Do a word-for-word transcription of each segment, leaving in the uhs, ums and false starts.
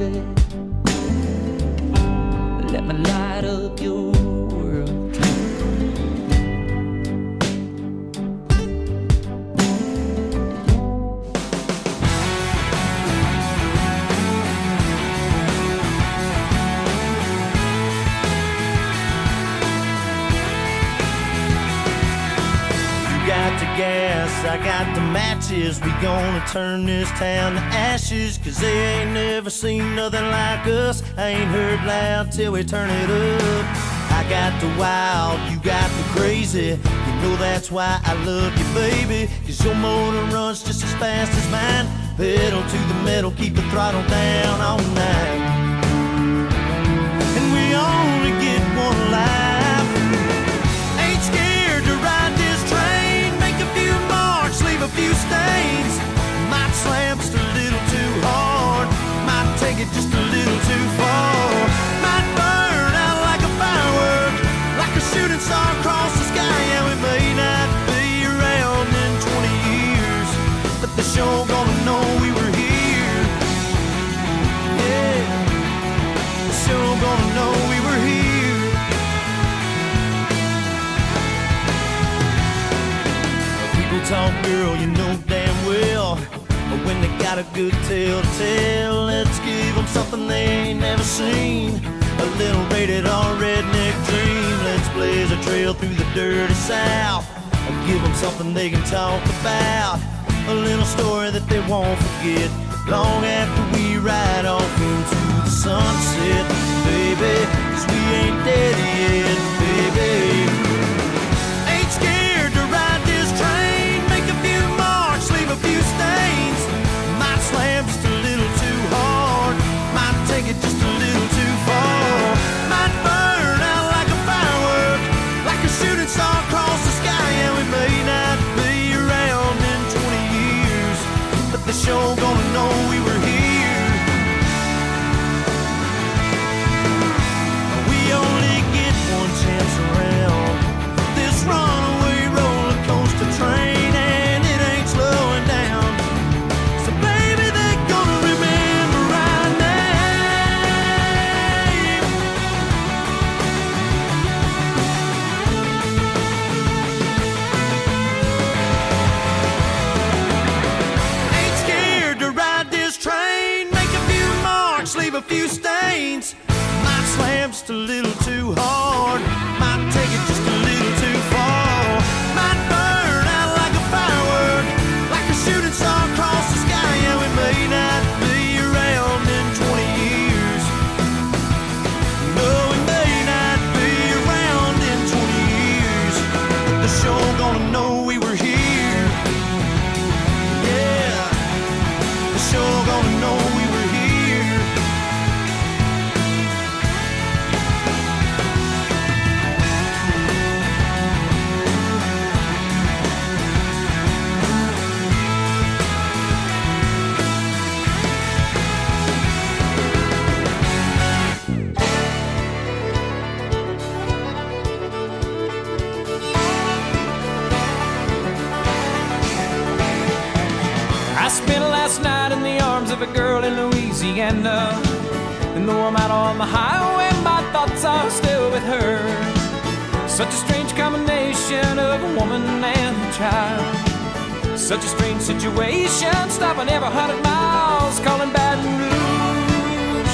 Let me light up your world. Got the gas, I got the matches. We gonna turn this town to ashes, cause they ain't never seen nothing like us. I ain't heard loud till we turn it up. I got the wild, you got the crazy. You know that's why I love you, baby, cause your motor runs just as fast as mine. Pedal to the metal, keep the throttle down all night. And we only get one life. Ain't scared to ride this train, make a few marks, leave a few stains. Might slam just a little too hard, might take it just a little too far. Might burn out like a firework, like a shooting star across the sky. Yeah, we may not be around in twenty years, but the show gonna know we were here. Yeah, the show gonna know we were here. People talk, girl, you know damn well, but when they got a good tale to tell, let's give them something they ain't never seen. A little rated R redneck dream. Let's blaze a trail through the dirty South and give them something they can talk about. A little story that they won't forget long after we ride off into the sunset, baby, cause we ain't dead yet, baby. Ain't scared to ride this train, make a few marks, leave a few stains. Might slam just a little too hard, might take it just a little too far. Might burn out like a firework, like a shooting star across the sky. Yeah, we may not be around in twenty years, but the show gonna know we were here. We only get one chance around this runaway roller coaster train, and it ain't slowing down. So baby, they're gonna remember our name. Ain't scared to ride this train, make a few marks, leave a few stains. Might slam just a little too hard, might take it just a little too far. Might burn out like a firework, like a shooting star across the sky. Yeah, we may not be around in twenty years. No, we may not be around in twenty years, but the show gonna know we were here. Yeah, the show gonna know we were here. I spent last night in the arms of a girl in Louisiana, and though I'm out on the highway, my thoughts are still with her. Such a strange combination of a woman and a child. Such a strange situation, stopping every hundred miles, calling Baton Rouge.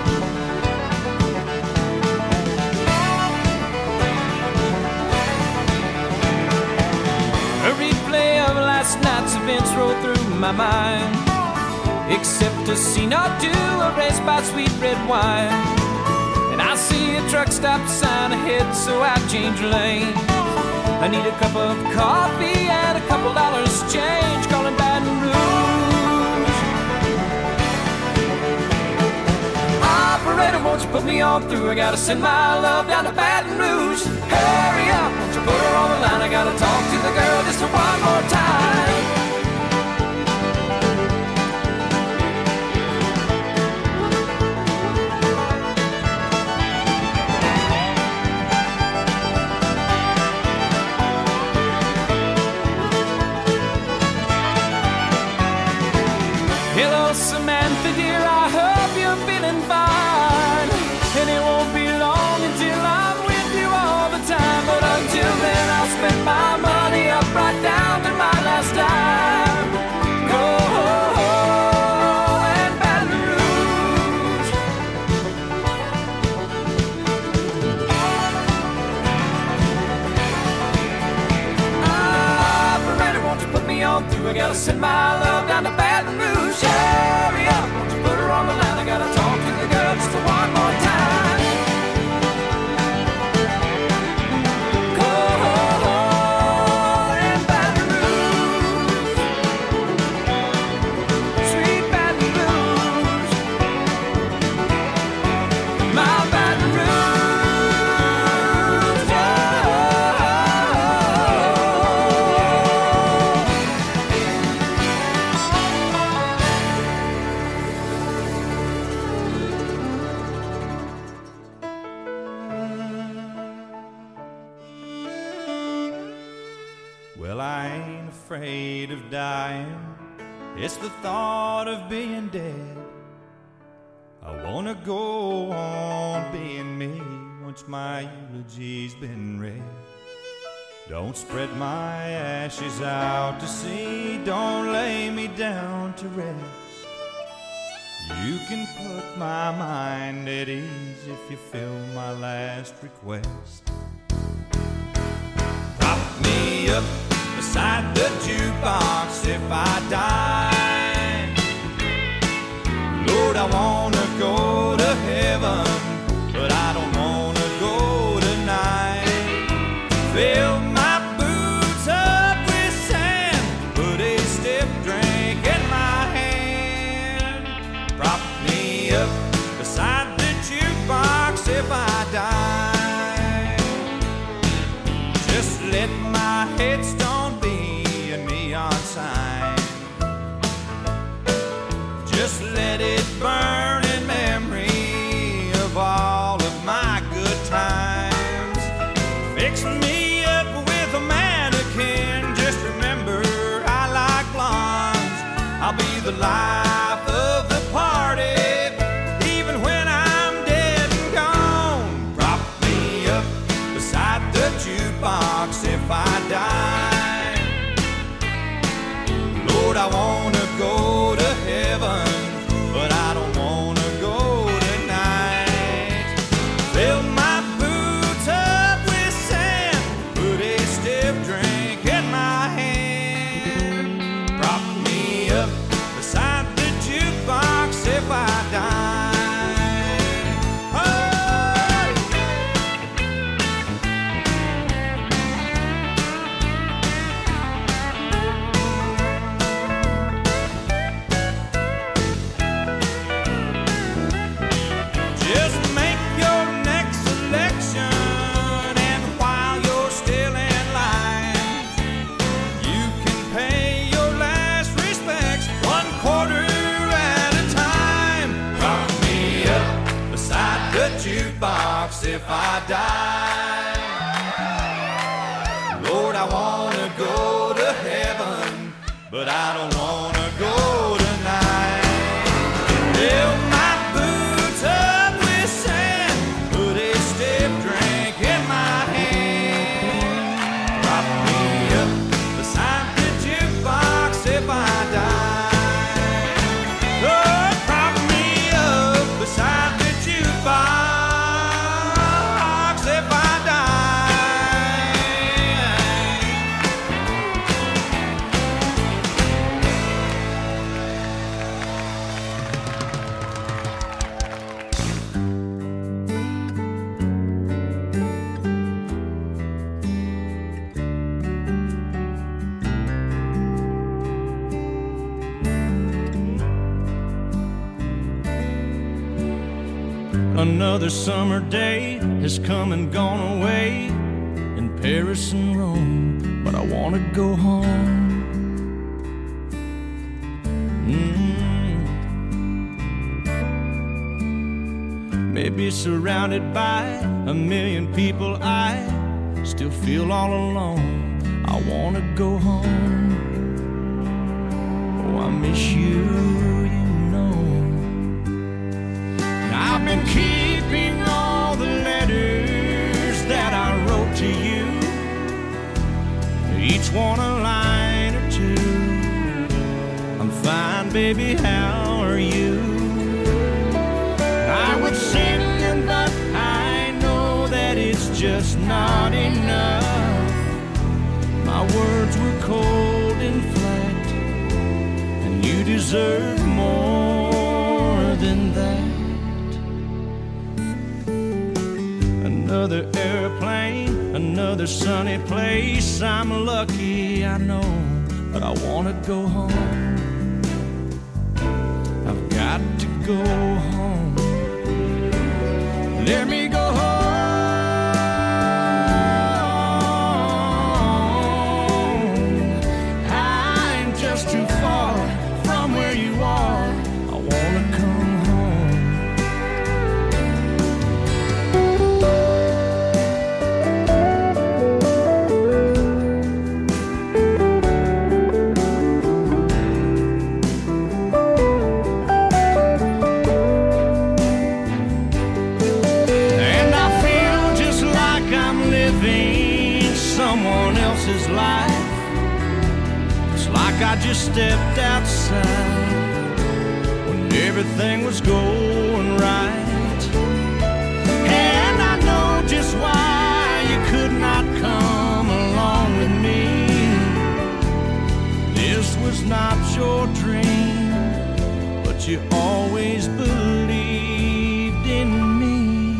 A replay of last night's events roll through my mind, except a scene or two erased by sweet red wine. And I see a truck stop sign ahead, so I change lanes. I need a cup of coffee and a couple dollars change, calling Baton Rouge. Operator, won't you put me on through? I gotta send my love down to Baton Rouge. Hurry up, won't you put her on the line? I gotta talk to the girl just one more time. Samantha dear, I hope you're feeling Gotta send my love down to Baton Rouge. Hurry up, won't you put her on the line? I gotta talk to the girl just one more time. Well, I ain't afraid of dying. It's the thought of being dead. I wanna go on being me once my eulogy's been read. Don't spread my ashes out to sea. Don't lay me down to rest. You can put my mind at ease if you fill my last request. Prop me up beside the jukebox if I die. Lord, I wanna go to heaven, but I don't wanna go tonight. Fill my boots up with sand, put a stiff drink in my hand. Prop me up beside the jukebox if I die. Just let my headstone be a neon sign. Just let it burn in memory of all of my good times. Fix me up with a mannequin. Just remember I like blondes. I'll be the life of the party, even when I'm dead and gone. Prop me up beside the jukebox if I die. Lord, I wanna go to heaven, but I don't wanna go tonight. Fill my boots up with sand, put a stiff drink in my hand. Prop me up beside the jukebox if I die. If I die, Lord, I wanna go to heaven, but I don't wanna go tonight. Fill my boots up with sand, put a stiff drink in my hand. Prop me up beside the jukebox if I die. Oh, prop me up beside the jukebox. Another summer day has come and gone away in Paris and Rome, but I wanna go home. Mm. Maybe surrounded by a million people, I still feel all alone. I wanna go home. Oh, I miss you. I've been keeping all the letters that I wrote to you, each one a line or two. I'm fine, baby, how are you? I would sing them, but I know that it's just not enough. My words were cold and flat, deserve more than that. Another airplane, another sunny place. I'm lucky, I know, but I wanna go home. I've got to go home. Let me go home. I'm just too far from where you are. I wanna come home. And I feel just like I'm living someone else's life. It's like I just stepped outside when everything was going right. And I know just why you could not come along with me. This was not your dream, but you always believed in me.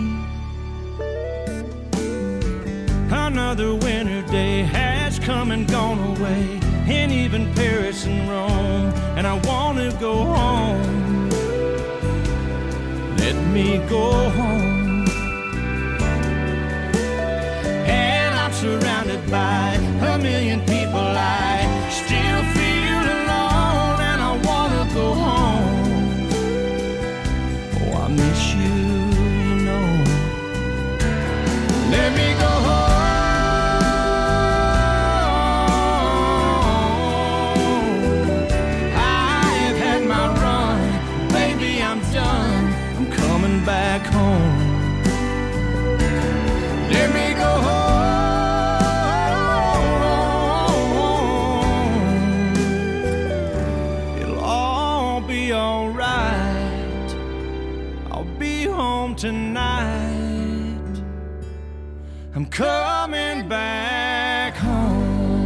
Another winter day has come and gone away, and even Paris and Rome, and I want to go home. Let me go home. And I'm surrounded by a million people. I still feel alone, and I want to go home. Oh, I miss you, you know. Let me go home. Back home. Let me go home. It'll all be alright. I'll be home tonight. I'm coming back home.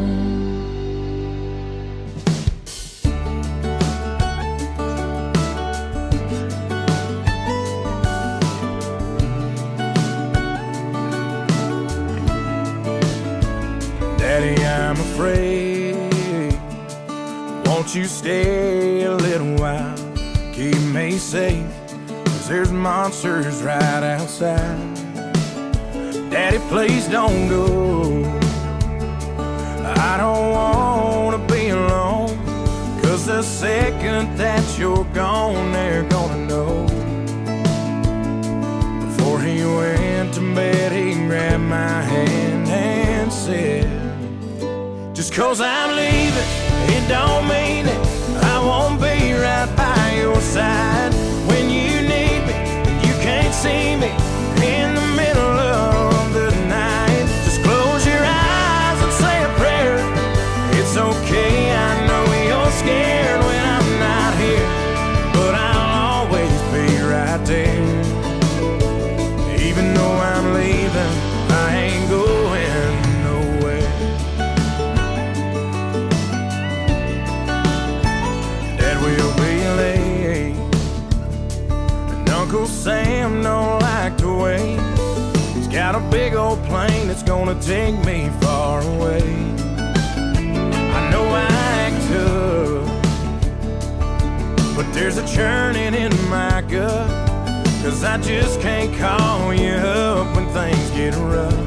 Daddy, I'm afraid. Won't you stay a little while? Keep me safe, 'cause there's monsters right outside. Daddy, please don't go. I don't wanna be alone, 'cause the second that you're gone, they're gonna know. Before he went to bed, he grabbed my hand and said, just 'cause I'm leaving, it don't mean that I won't be right by your side. When you need me, you can't see me in the middle of the night. Just close your eyes and say a prayer. It's okay, I know you're scared when I'm not here, but I'll always be right there. Even though I'm leaving, I ain't going nowhere. Dad will be late, and Uncle Sam don't like to wait. He's got a big old plane that's gonna take me far away. I know I act tough, but there's a churning in my gut, 'cause I just can't call you up when things get rough.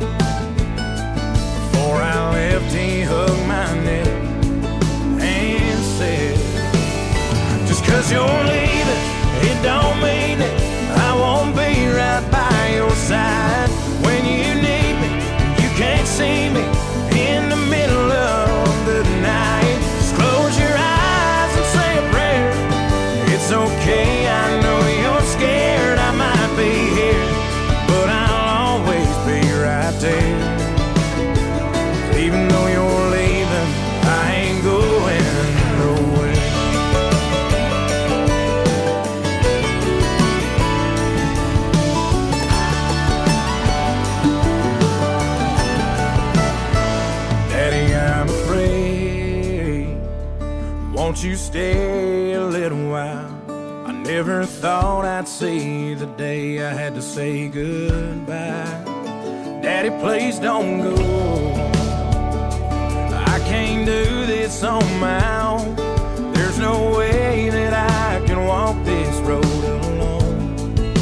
Before I left, he hugged my neck and said, just 'cause you're leaving, it don't mean that I won't be right by your side. When you need me, you can't see me in the middle of the night. Just close your eyes and say a prayer. It's okay, I know you're scared, I might be here, but I'll always be right there. Even though you're leaving, I ain't going nowhere. Daddy, I'm afraid. Won't you stay a Never thought I'd see the day I had to say goodbye. Daddy, please don't go. I can't do this on my own. There's no way that I can walk this road alone.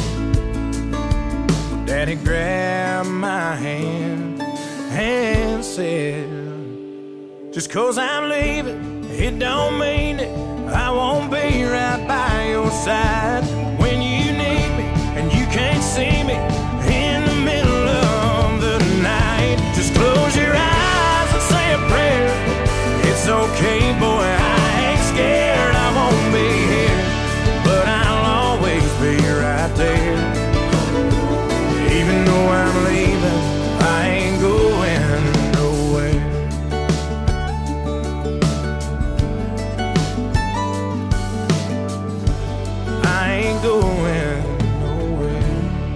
Daddy grabbed my hand and said, just 'cause I'm leaving, it don't mean that I won't be right by your side when you need me and you can't see me in the middle of the night. Just close your eyes and say a prayer. It's okay, boy, I ain't scared. I won't be here, but I'll always be right there. Even though I'm leaving, I ain't going nowhere. I ain't going nowhere.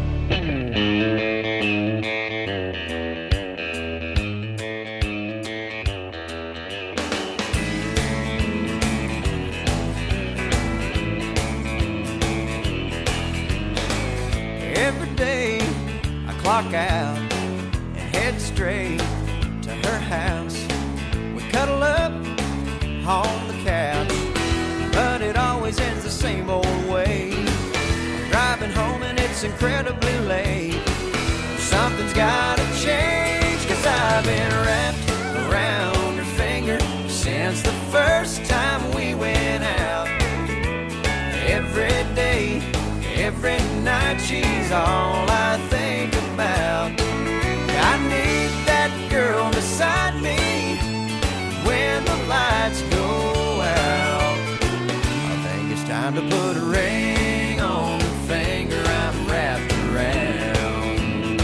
Every day I clock out and head straight to her house. We cuddle up on the couch, but it always ends the same old way. I'm driving home and it's incredibly late. Something's gotta change, 'cause I've been wrapped around her finger since the first time we went out. Every day, every night, she's all I think about. I need that girl beside me when the lights go out. I think it's time to put a ring on the finger I'm wrapped around.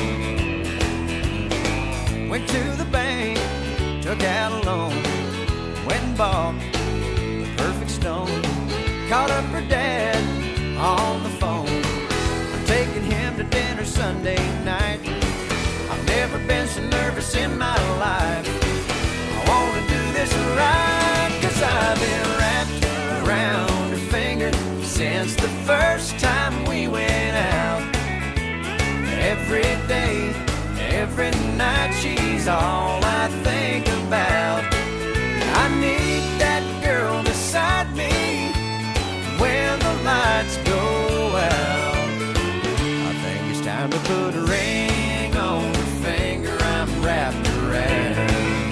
Went to the bank, took out a loan, went and bought the perfect stone. Called up her dad on the phone. I'm taking him to dinner Sunday night. I've never been so nervous in my life. I wanna do this right, 'cause I've been wrapped around her finger since the first time we went out. Every day, every night, she's all I think about. I need that girl beside me when the lights go out. I think it's time to put a ring on the finger I'm wrapped around.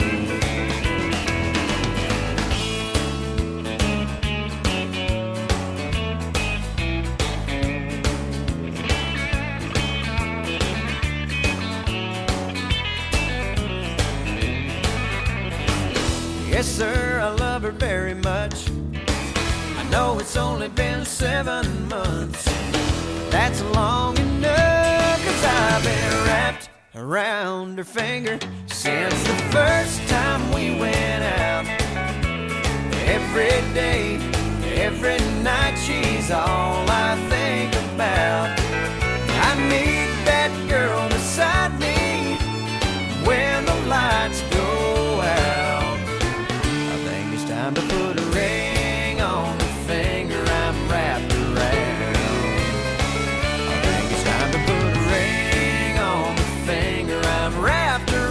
Yes, sir, I love her very much. I know it's only been seven months. That's long enough, 'cause I've been wrapped around her finger since the first time we went out. Every day, every night, she's all I think about. I need that girl beside me when the lights go out. I think it's time to put a ring on the finger I'm wrapped around. I think it's time to put a ring on the finger I'm wrapped around.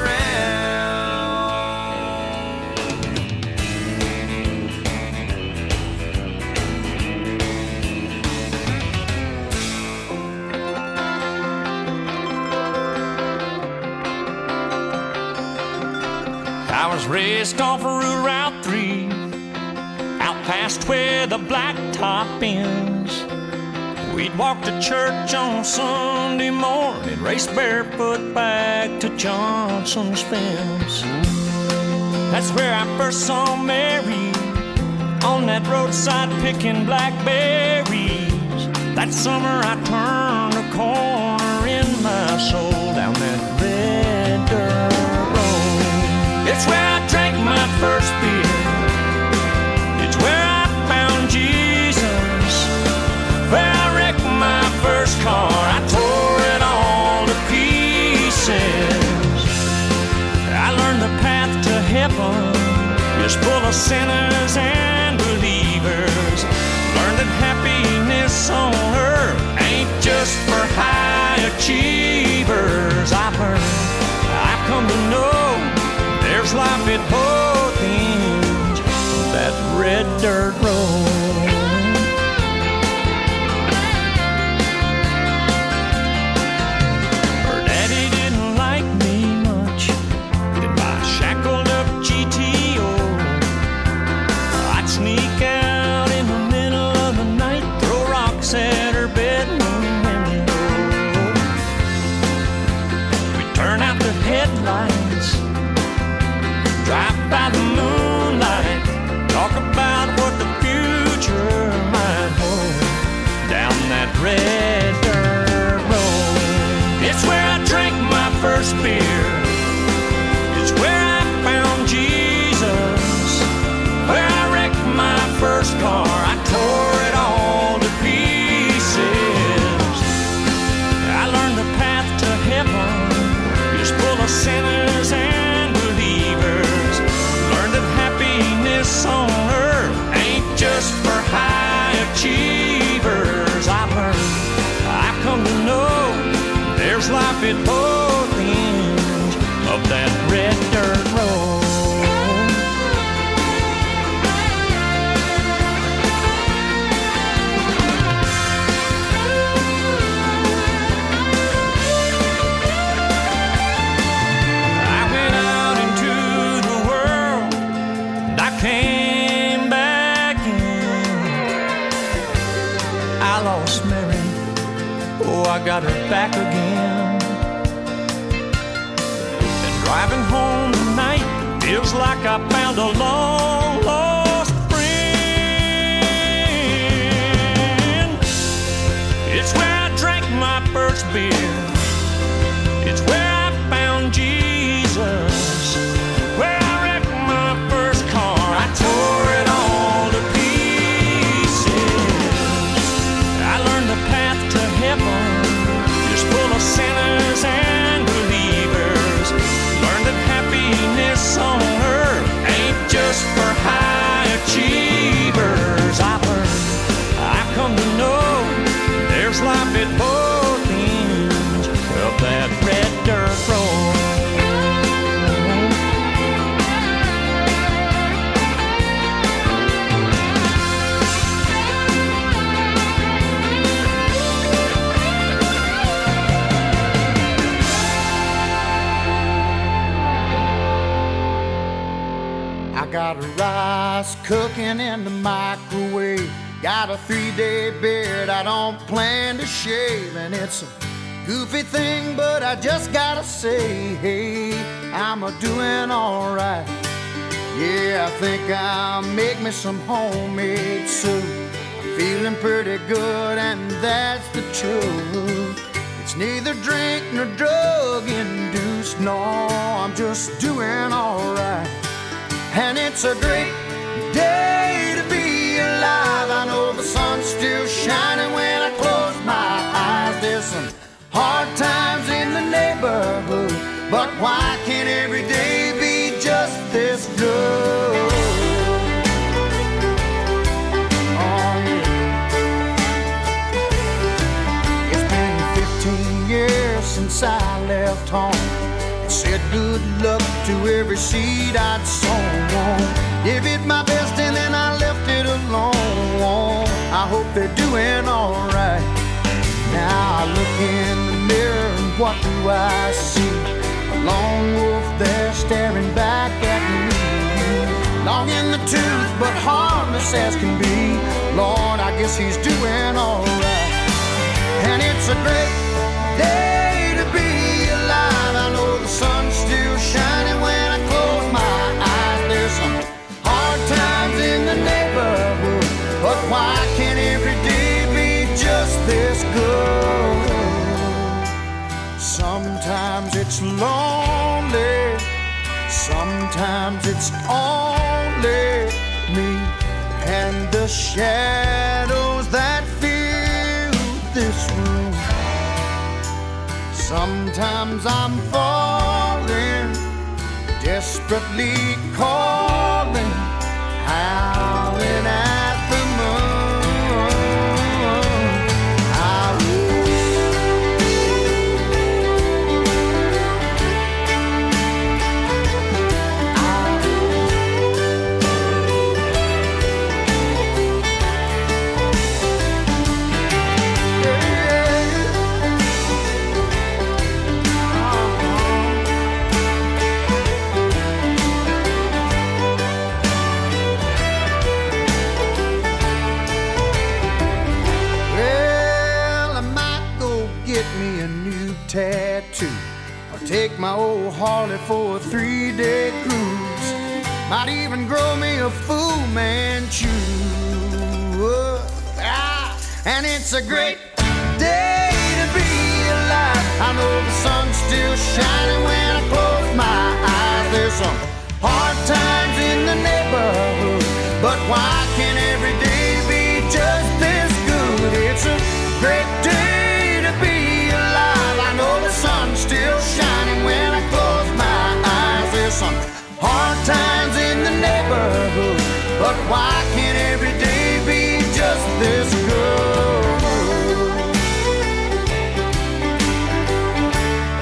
I was raised off of Route three, out past where the blacktop ends. We'd walk to church on Sunday morning, race barefoot back to Johnson's fence. That's where I first saw Mary, on that roadside picking blackberries. That summer I turned a corner in my soul down that red dirt road. It's where I drank my first beer. It's where I found Jesus. Where I wrecked my first car. I tore it all to pieces. I learned the path to heaven is full of sinners and believers. Learned that happiness on life at both ends of that red dirt road. I went out into the world, and I came back in. I lost Mary, oh, I got her back again. And driving home tonight feels like I found a long lost friend. It's where I drank my first beer. It's where I found Jesus. Where I wrecked my first car. I tore it all to pieces. I learned the path to heaven is full of sinners and believers. Learned that happiness on earth ain't just for high achievers. I learned, I come to know there's life at both ends of that red dirt road. I got a rice cooking in the microwave. Got a three-day beard I don't plan to shave. And it's a goofy thing, but I just gotta say, hey, I'm a doing alright. Yeah, I think I'll make me some homemade soup. I'm feeling pretty good, and that's the truth. It's neither drink nor drug induced. No, I'm just doing alright. And it's a great day to be alive. I know the sun's still shining when I close my eyes. There's some hard times in the neighborhood, but why can't every day be just this good? Oh yeah. It's been fifteen years since I left home. Said good luck to every seed I'd sown. Gave it my best and then I left it alone. I hope they're doing alright. Now I look in the mirror and what do I see? A lone wolf there staring back at me. Long in the tooth but harmless as can be. Lord, I guess he's doing alright. And it's a great day to be alive. I know the sun's still shining when I close my eyes. There's some hard times in the neighborhood, but why can't every day be just this good? Sometimes it's lonely, sometimes it's only me and the shadows that fill this room. Sometimes I'm falling, desperately calling, howling at the moon. I tattoo, or take my old Harley for a three-day cruise. Might even grow me a Fu Manchu. Ah, and it's a great day to be alive. I know the sun's still shining when I close my eyes. There's some hard times in the neighborhood, but why can't every day be just this good? It's a great day to be alive. I know the sun's still shining when I close my eyes. There's some hard times in the neighborhood, but why can't every day be just this good?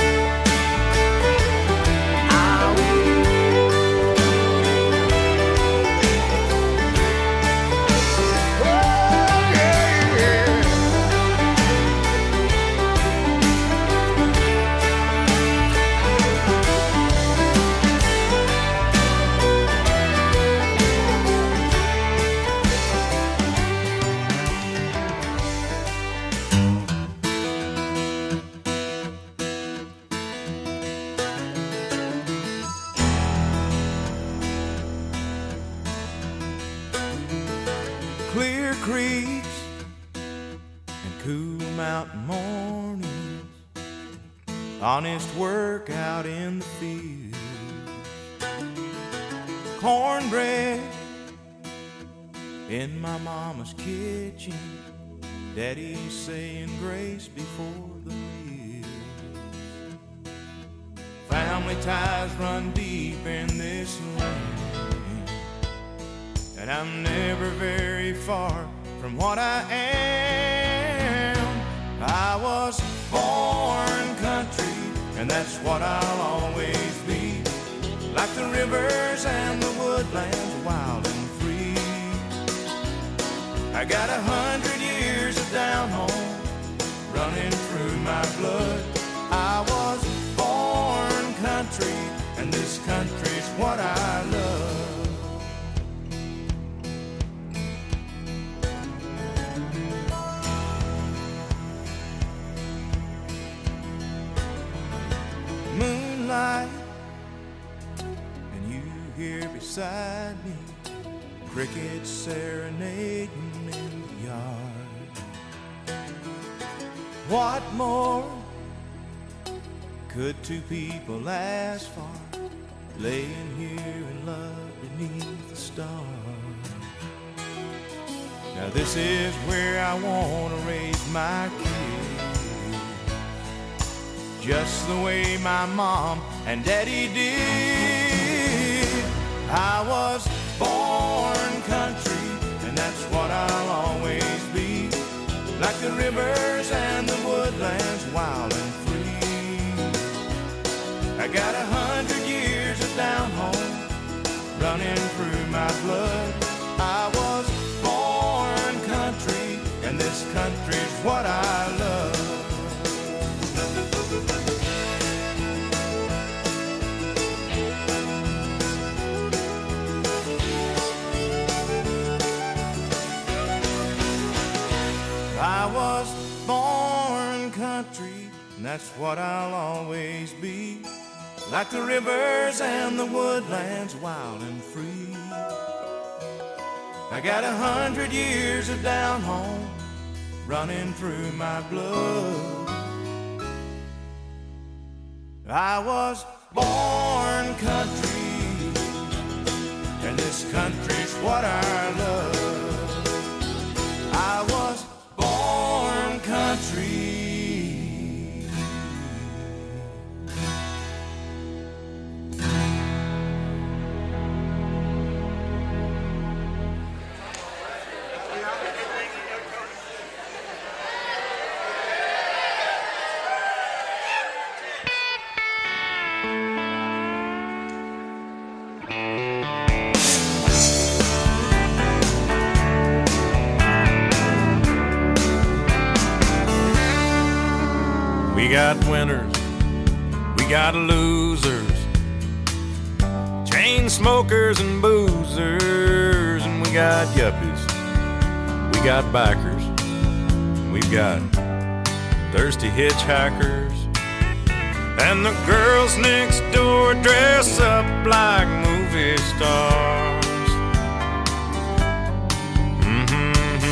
creeks and cool mountain mornings, honest work out in the field, cornbread in my mama's kitchen, Daddy saying grace before the meal. Family ties run deep in this land, and I'm never very far from what I am. I was born country, and that's what I'll always be, like the rivers and the woodlands, wild and free. I got a hundred years of down home running through my blood. I was born country, and this country's what I love. Moonlight, and you here beside me, crickets serenading in the yard. What more could two people ask for, laying here in love beneath the stars? Now this is where I want to raise my kids, just the way my mom and daddy did. I was born country, and that's what I'll always be, like the rivers and the woodlands, wild and free. I got a hundred years of down home running through my blood. I was born country, and this country's what I love. I was born country, and that's what I'll always be, like the rivers and the woodlands, wild and free. I got a hundred years of down home running through my blood. I was born country, and this country's what I love. I was born country. We got winners, we got losers, chain smokers and boozers, and we got yuppies, we got bikers, we've got thirsty hitchhikers, and the girls next door dress up like movie stars. Mm-hmm,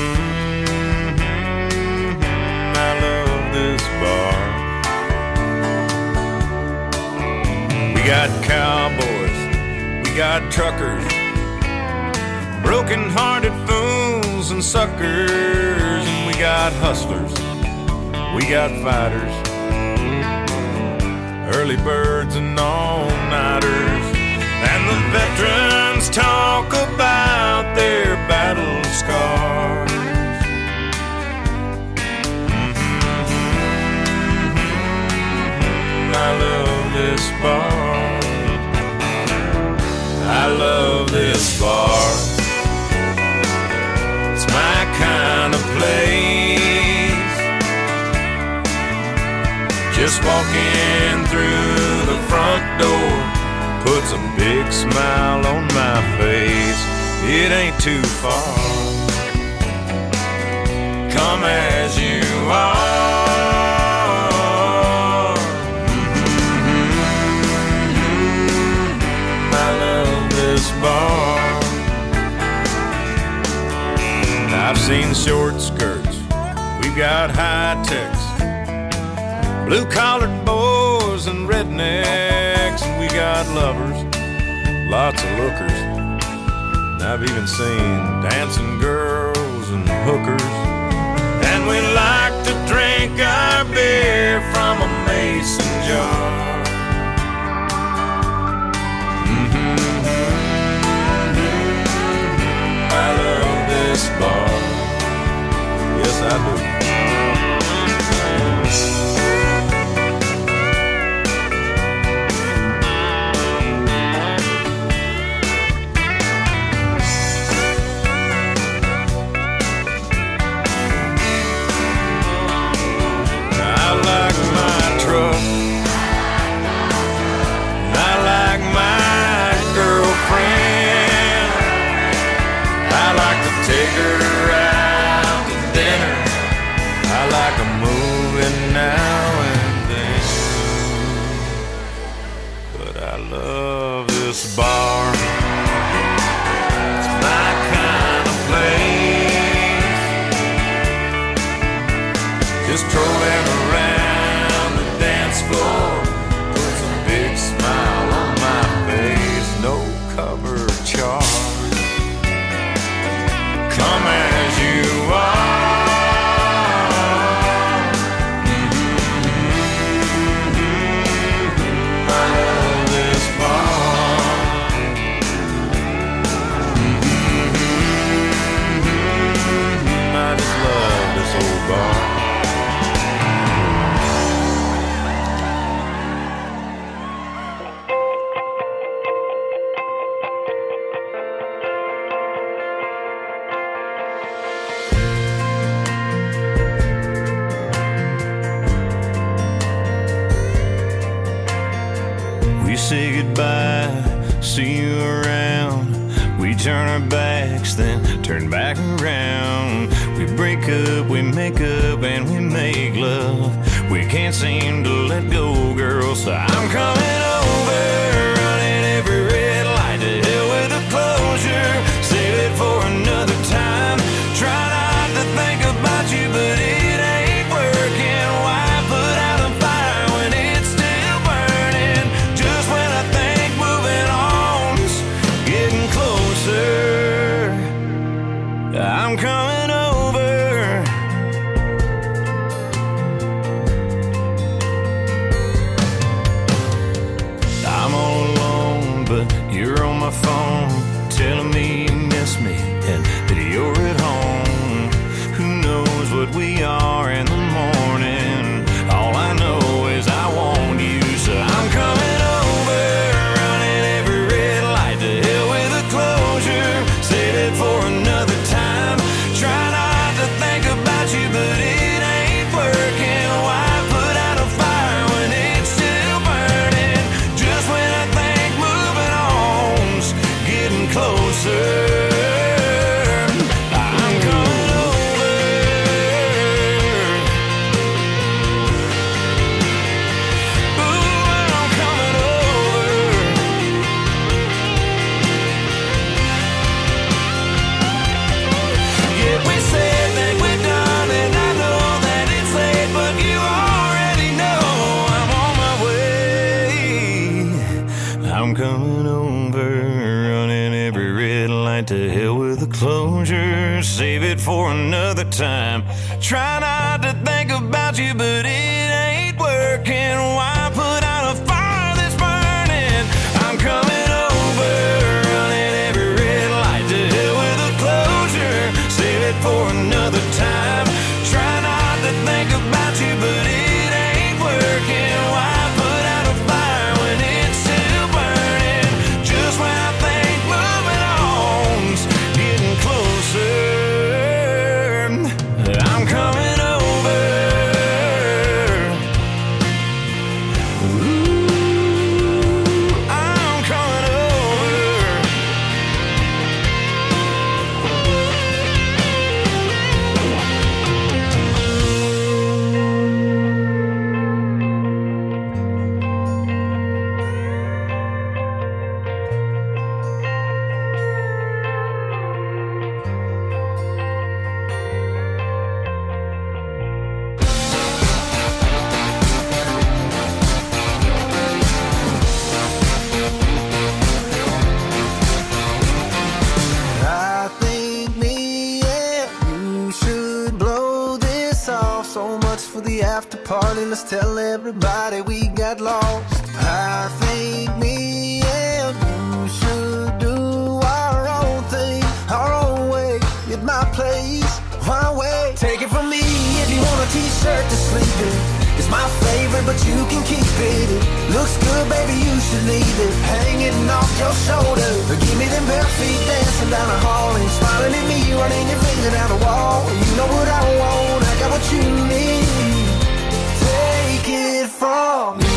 mm-hmm, I love this bar. We got cowboys, we got truckers, broken-hearted fools and suckers, and we got hustlers, we got fighters, early birds and all-nighters, and the veterans talk about their battle scars. Mm-hmm, I love this bar. I love this bar. It's my kind of place. Just walking through the front door puts a big smile on my face. It ain't too far. Come as you are. Bar. I've seen high-techs, blue-collared boys and rednecks, and we got lovers, lots of lookers. And I've even seen dancing girls and hookers. And we like to drink our beer from a mason jar. Mm-hmm. I love this bar. Yes, I do. Take her out to dinner. I like a movie now and then. But I love this bar. It's my kind of place. Just strolling around the dance floor puts a big smile on my face. No cover charge. Come as you are. Mm-hmm. I love this bar. Mm-hmm. I just love this old bar. Say goodbye, see you around. We turn our backs, then turn back around. We break up, we make up, and we make love. We can't seem to let go, girl, so I'm coming over, running every red light to hell with a closure. Save it for another time. Try not to think about you, but it ain't working. Why put out a fire when it's still burning? Just when I think moving on's getting closer, I'm coming over. I'm all alone, but you're on my phone, telling me you miss me and that you're at home. Who knows what we are in the morning? All I know is I want you, so I'm coming over, running every red light to hell with a closure. Save it for another time. Try not to think about you, but it ain't working. Why put out a fire when it's still burning? Just when I think moving on's getting closer, I'm coming over. Ooh, I'm coming over. Yeah, we said that we're done, and I know that it's late, but you already know I'm on my way. I'm coming over, running every red light to hell with a closure. Save it for another time. Try not to think about you, but it ain't working. Why put out a fire that's burning? I'm coming over, running every red light to hell with a closure. Save it for another time. Try not to think about you, but it ain't working. Why put out a fire when it's still burning? Just when I think moving on's getting closer, I'm coming over. darling, let's tell everybody we got lost. I think me and you should do our own thing, our own way, at my place, my way. Take it from me if you want a t-shirt to sleep in. It's my favorite, but you can keep it. It looks good, baby, you should leave it hanging off your shoulder. Or give me them bare feet dancing down the hall and smiling at me, running your finger down the wall. You know what I want, I got what you need. Take it from me.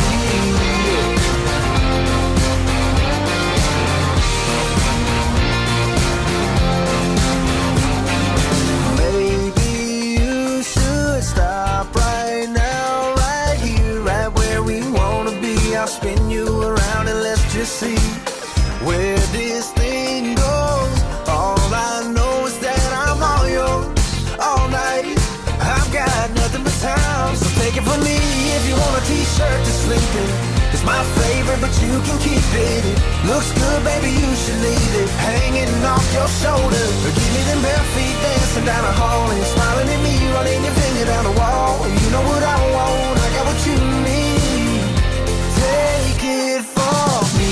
Maybe you should stop right now, right here, right where we wanna be. I'll spin you around and let's just see where this thing goes. All I know is that I'm all yours all night. I've got nothing but time, so take it from me if you want a t-shirt to sleep in. It's my favorite, but you can keep it. It looks good, baby, you should leave it hanging off your shoulder. Or give me them bare feet dancing down the hall and smiling at me, running your finger down the wall. You know what I want, I got what you need. Take it from me.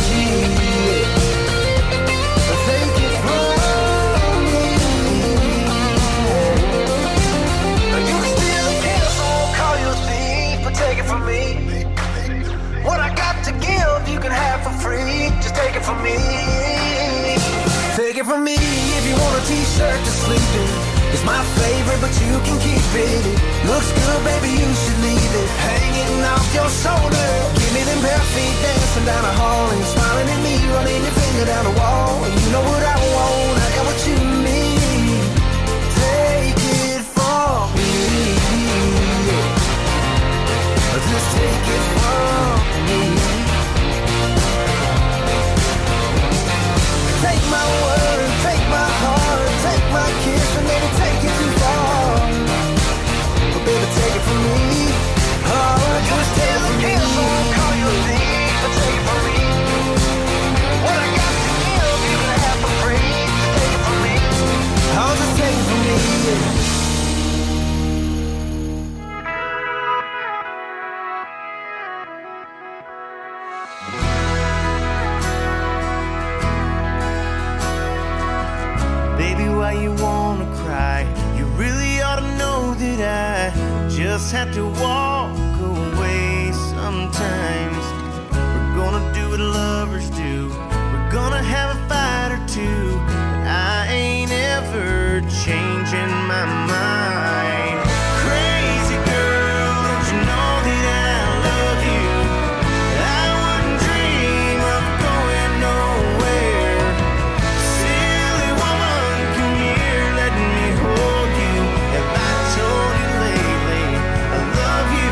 Take it from me. You can still kill, so I won't call you a thief, but take it from me. What I got to give, you can have for free. Just take it from me. Take it from me if you want a t-shirt to sleep in. It's my favorite, but you can keep it. It looks good, baby, you should leave it hanging off your shoulder. Give me them bare feet dancing down the hall and smiling at me, running your finger down the wall. You know what I want, I got what you need. Take it from me. Just take it from me. Take my word, take my heart, take my kiss, and maybe take it too far. But baby, take it from me. Oh, just take it from me. So I won't call you a thief, but take it from me. What I got to give, you can have for free. Just take it from me. Oh, just take it from me. Why you wanna cry? You really ought to know that I just have to walk away sometimes. We're gonna do what lovers do. We're gonna have a fight or two, but I ain't ever changing my mind. Crazy girl, don't you know that I love you? I wouldn't dream of going nowhere. Silly woman, come here, let me hold you. Have I told you lately I love you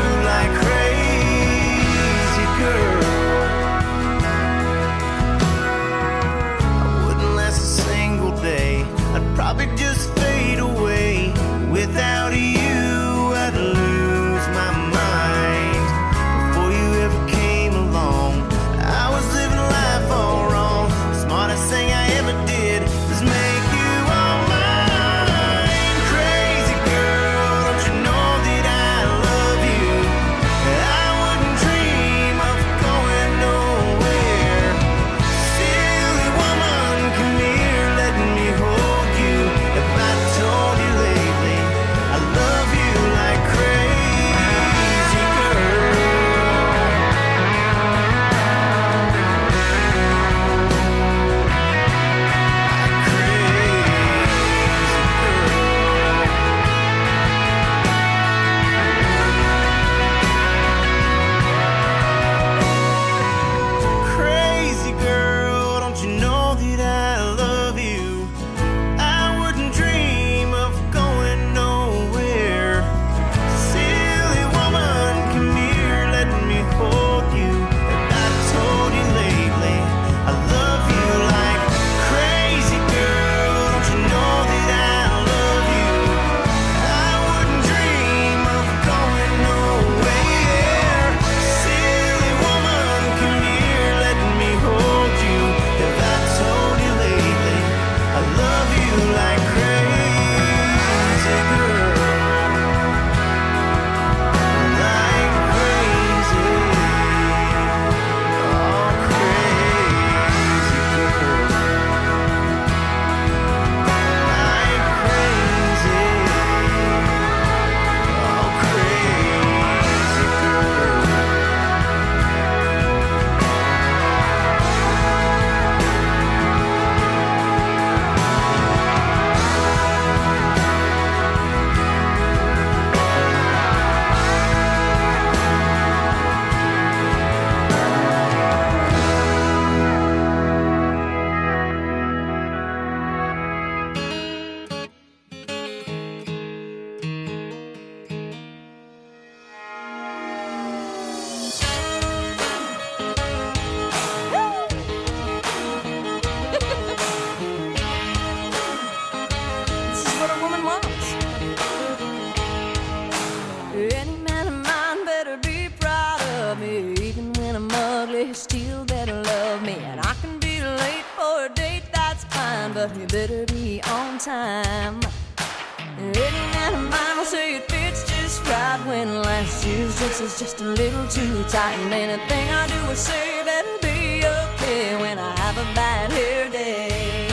he still better love me. And I can be late for a date, that's fine, but he better be on time. Any man of mine will say it fits just right when last year's dress is just a little too tight. And anything I do or say better be okay when I have a bad hair day.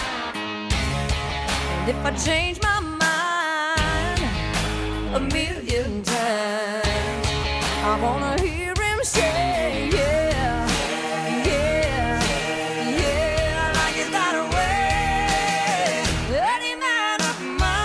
And if I change my mind a million times, I wanna hear him say, yeah, yeah, yeah, I like it that way. Any man of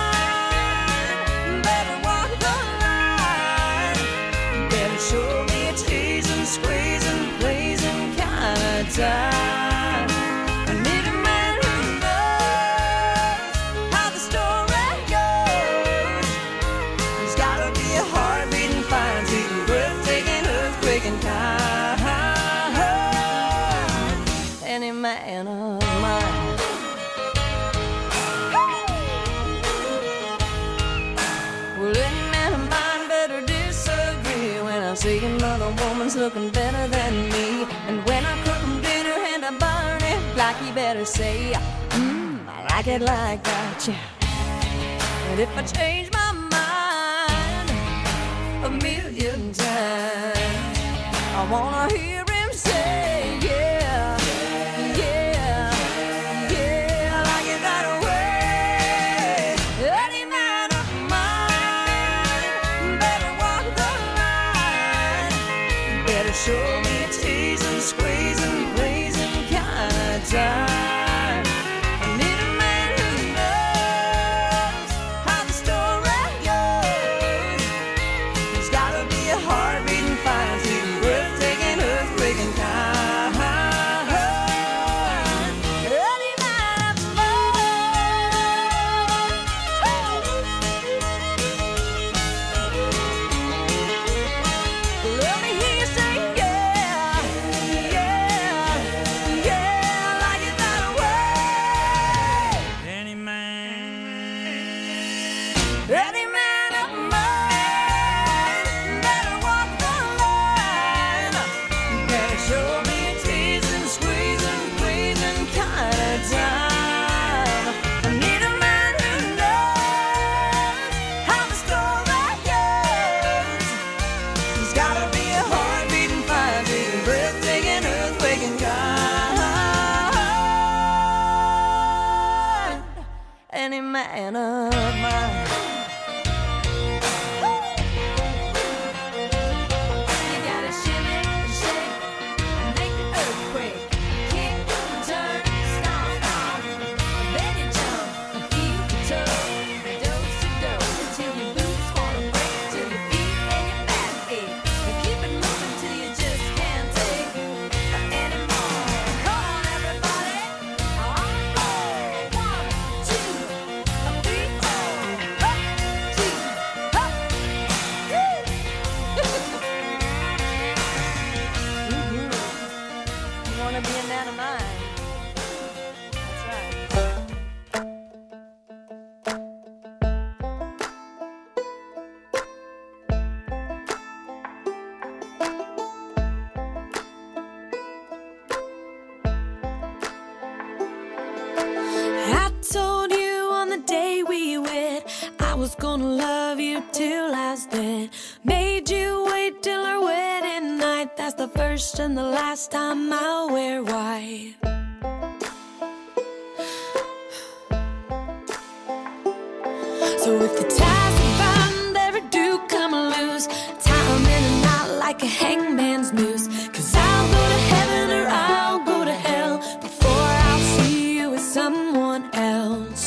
mine better walk the line, better show me a teasing, squeezing, pleasing kind of time. I need a man who knows how the story goes. He's gotta be a heart-beating, fine-tuning, breathtaking, earthquaking kind. Any man of mine. Well, any man of mine better disagree when I see another woman's looking better than me. And when I cook him dinner and I burn it like, he better say, mmm, I like it like that, yeah. And if I change my mind a million times, I wanna hear him say, yeah, yeah, yeah, I like it that way. Any man of mine better walk the line, better show me a teasing, squeezing, pleasing kind of time. I need a man who knows how the story goes. He's gotta be a heart-beating, fine-tuning, breathtaking, earthquaking kind. Any man of mine. Let me hear you say, yeah, yeah, yeah, I like it that way. Any man, Any man of mine better walk the line, better show me a teasing, squeezing, pleasing kind of time. I need a man who knows how the story goes. He's gotta be a heart-beating, fire-beating, breathtaking, earthquaking kind. Any man of mine. You gotta shimmy and shake and make the earthquake. Kick and turn, stomp, stomp. Then you jump and keep your toe. Dose to dose until your boots wanna break, till your feet and your back ache. And keep it moving till you just can't take anymore. Come on, everybody. On the floor. One, two, three, four. Up, two, up. Woo! Mhm. You wanna be a man of mine? That's right. I told you on the day we wed I was gonna love you till I was dead. Made you wait till our wedding night. That's the first and the last time I'll wear white. So if the ties we bind ever do come loose, tie 'em in a knot like a hangman's noose. 'Cause I'll go to heaven or I'll go to hell before I'll see you with someone else.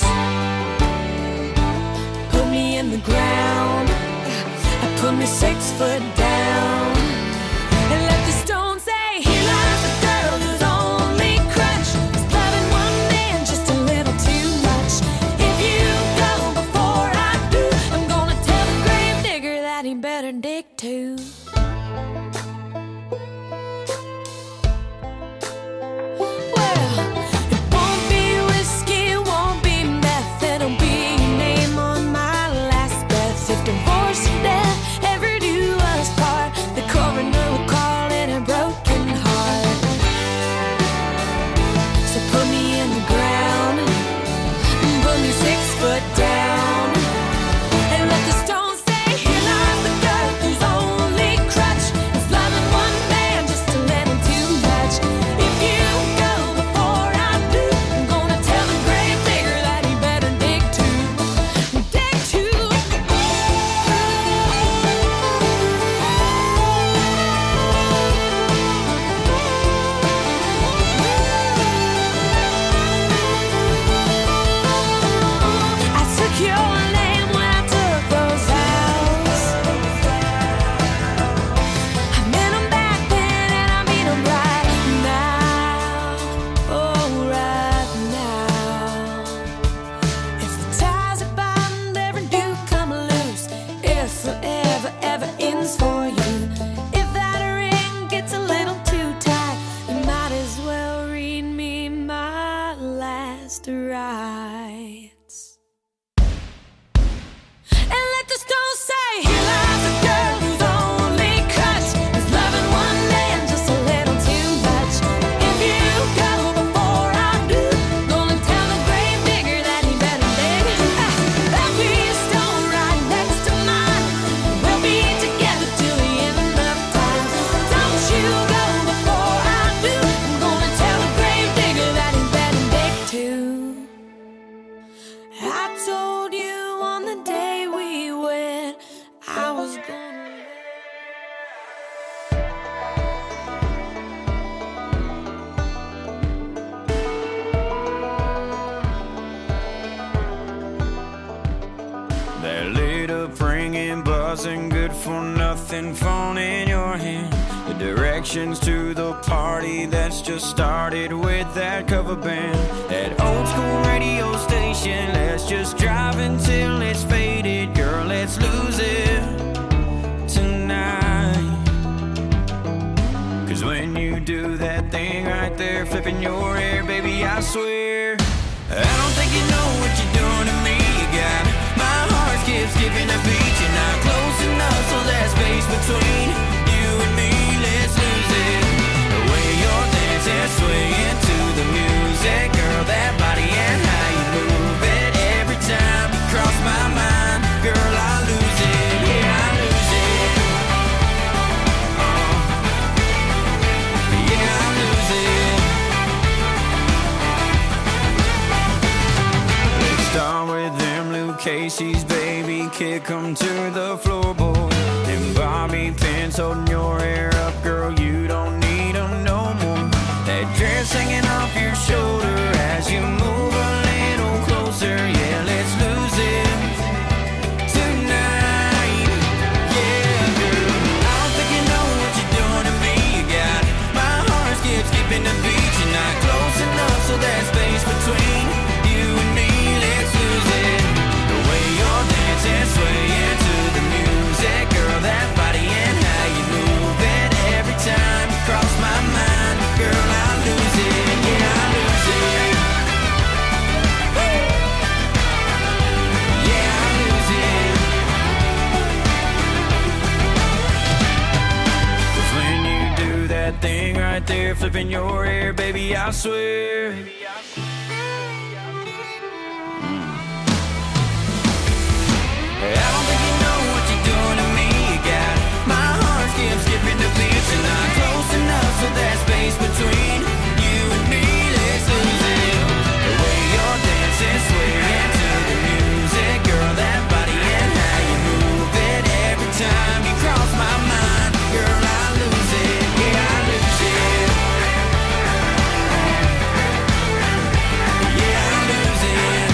Put me in the ground, put me six foot down, and let the stone say, here lies the girl whose only crutch is loving one man just a little too much. If you go before I do, I'm gonna tell the grave digger that he better dig too. for you. If that ring gets a little too tight, you might as well read me my last rites. And let the stones say, here lies a girl whose only crutch is loving one man just a little too much. If you go before I do, gonna tell the grave digger that he better dig. There'll be a stone right next to mine. We'll be together till the end of time. Don't you go before I do, I'm gonna tell the grave digger that he better dig too. I told you on the day we wed, I was gonna. That lit up ringing, buzzing, good for nothing phone in your hand. The directions to the party that's just started with that cover band. That old school radio station, let's just drive until it's faded. Girl, let's lose it tonight. Cause when you do that thing right there, flipping your hair, baby, I swear I don't think you know what you're doing to me. You got my heart skip skipping a beat. You're not close enough, so that space between you and me, let's lose it. The way you're dancing, swaying to the music, girl, that body and how you move it. Every time you cross my mind, girl, I lose it. Yeah, I lose it. Uh, yeah, I lose it. Let's start with them Luke Casey's, baby, kick 'em to the floorboard. And bobby pins holding your hair up, girl, you don't need 'em no more. That dress hanging off your shoulder as you move a little closer. Yeah, let's lose it tonight. Yeah, girl, I don't think you know what you're doing to me. You got my heart skip skipping the beat. You're not close enough, so that space between you and me, let's lose it. The way you're dancing, swaying to the music, girl, that body and how you move it. Every time you cross my mind, girl, I lose it. Yeah, I lose it. Woo! Yeah, I lose it. 'Cause when you do that thing right there, flipping your hair, baby, I swear I don't think you know what you're doing to me. You got my heart skip skipping the beat. You're not close enough, so that space between you and me, let's lose it. The way you're dancing, swaying to the music, girl, that body and how you move it. Every time you cross my mind, girl, I lose it. Yeah, I lose it. Yeah, I lose it.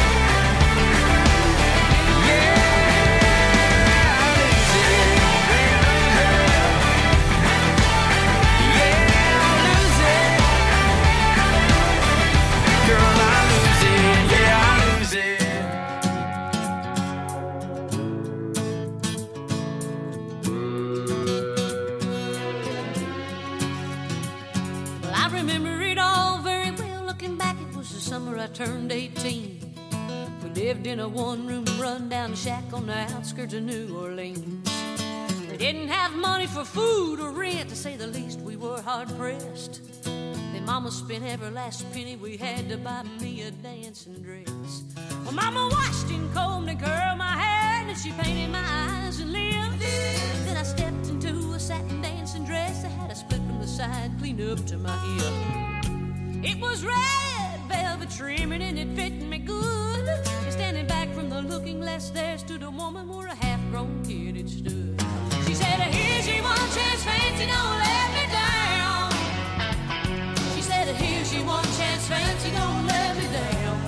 I turned eighteen. We lived in a one-room run-down shack on the outskirts of New Orleans. We didn't have money for food or rent, to say the least. We were hard-pressed. Then Mama spent every last penny we had to buy me a dancing dress. Well, Mama washed and combed and curled my hair, and she painted my eyes and lips. Then I stepped into a satin dancing dress that had a split from the side, clean up to my hip. It was red velvet trimming and it fit me good. And standing back from the looking glass, there stood a woman where a half-grown kid had stood. She said, here's your one chance, fancy, don't let me down. She said, here's your one chance, fancy, don't let me down.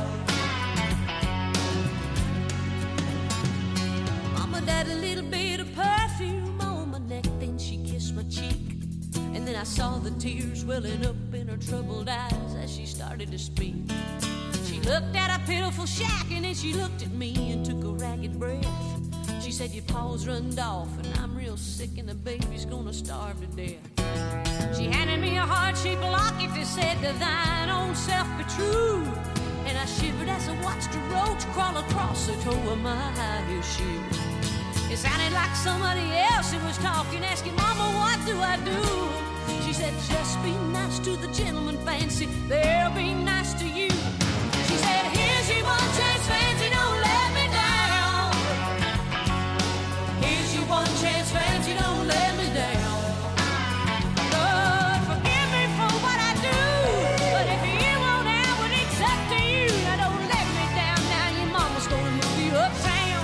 Mama died a little bit of perfume on my neck, then she kissed my cheek. And then I saw the tears welling up in her troubled eyes as she started to speak. She looked at a pitiful shack and then she looked at me and took a ragged breath. She said your paws runned off, and I'm real sick, and the baby's gonna starve to death. She handed me a heart-shaped locket that said, to thine own self be true. And I shivered as I watched a roach crawl across the toe of my high heel shoe. It sounded like somebody else who was talking, asking, Mama, what do I do? She said, just be nice to the gentleman, Fancy, they'll be nice to you. She said, here's your one chance, Fancy, don't let me down. Here's your one chance, Fancy, don't let me down. Lord, forgive me for what I do, but if you won't have it, it's up to you. Now don't let me down, now your mama's gonna move you uptown.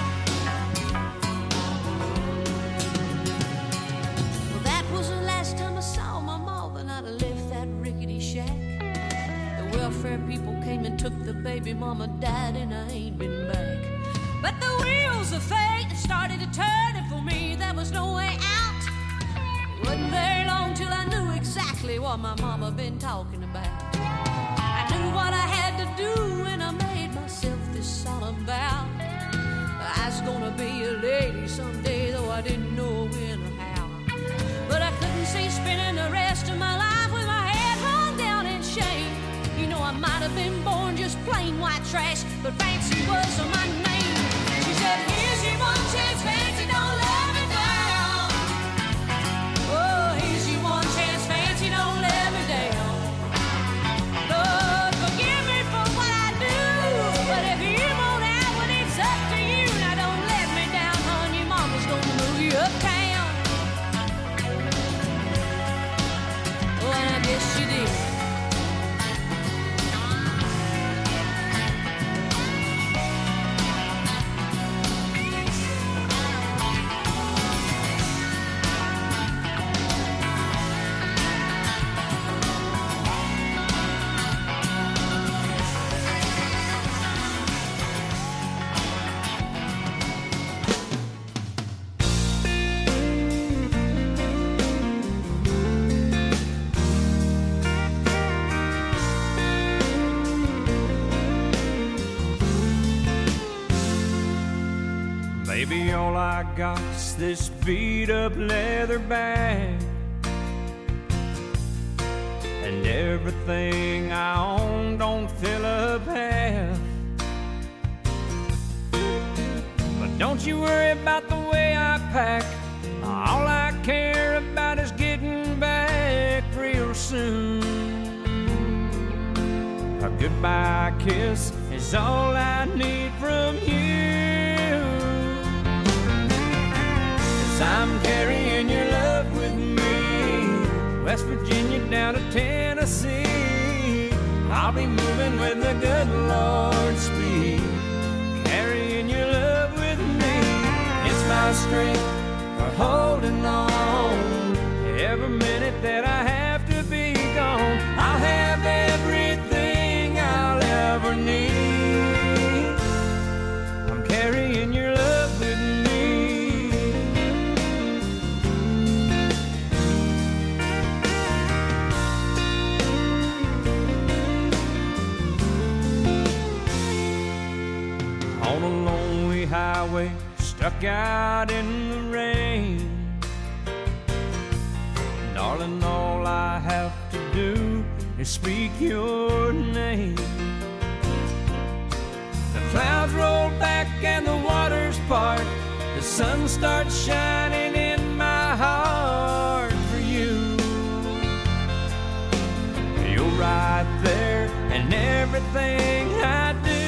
Well, that was the last time I saw my ma, then I'd have left that rickety shack. The welfare people came and took the baby, mama died, and I ain't been back. But the wheels of fate started to turn, and for me there was no way out. It wasn't very long till I knew exactly what my mama been talking about. I knew what I had to do, and I made myself this solemn vow. I was gonna be a lady someday, though I didn't know when or how. But I couldn't see spending the rest of my life with my head hung down in shame. You know, I might have been born just plain white trash, but Fancy was my name. She said, here's your one chance, Fancy, don't let me down. Oh, here's your one chance, Fancy, don't let me down. Lord, forgive me for what I do, but if you won't have it, it's up to you. Now don't let me down, hon, your mama's gonna move you uptown. Oh, and I guess she did. Baby, all I got's this beat-up leather bag, and everything I own don't fill up half. But don't you worry about the way I pack. All I care about is getting back real soon. A goodbye kiss is all I need from you. I'm carrying your love with me, West Virginia down to Tennessee. I'll be moving with the good Lord's speed, carrying your love with me. It's my strength for holding on. Every minute that I have to be gone, I'll have everything I'll ever need. I'm carrying your love with me. On a lonely highway, stuck out in the rain. Darling, all I have to do is speak your name. The clouds roll back and the waters part. The sun starts shining in my heart for you. You're right there in everything I do.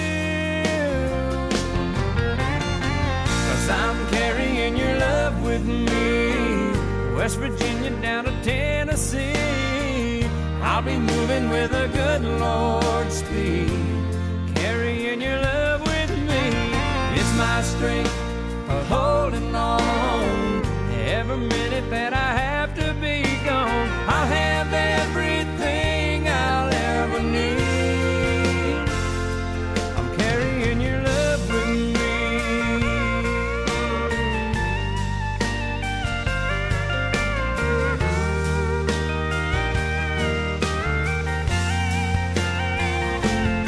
I'm carrying your love with me, West Virginia down to Tennessee. I'll be moving with a good Lord's speed, carrying your love with me. It's my strength for holding on. Every minute that I have to be gone, I'll have everything I'll ever need. I'm carrying your love with me.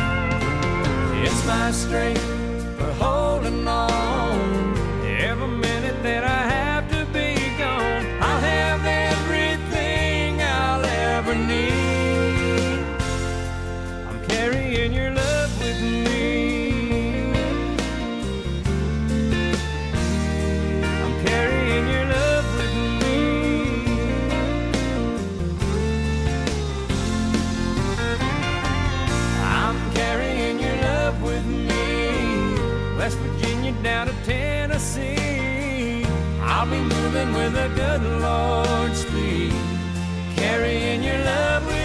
My strength for holding on. Every minute Tennessee. I'll be moving with the good Lord's speed, carrying your love with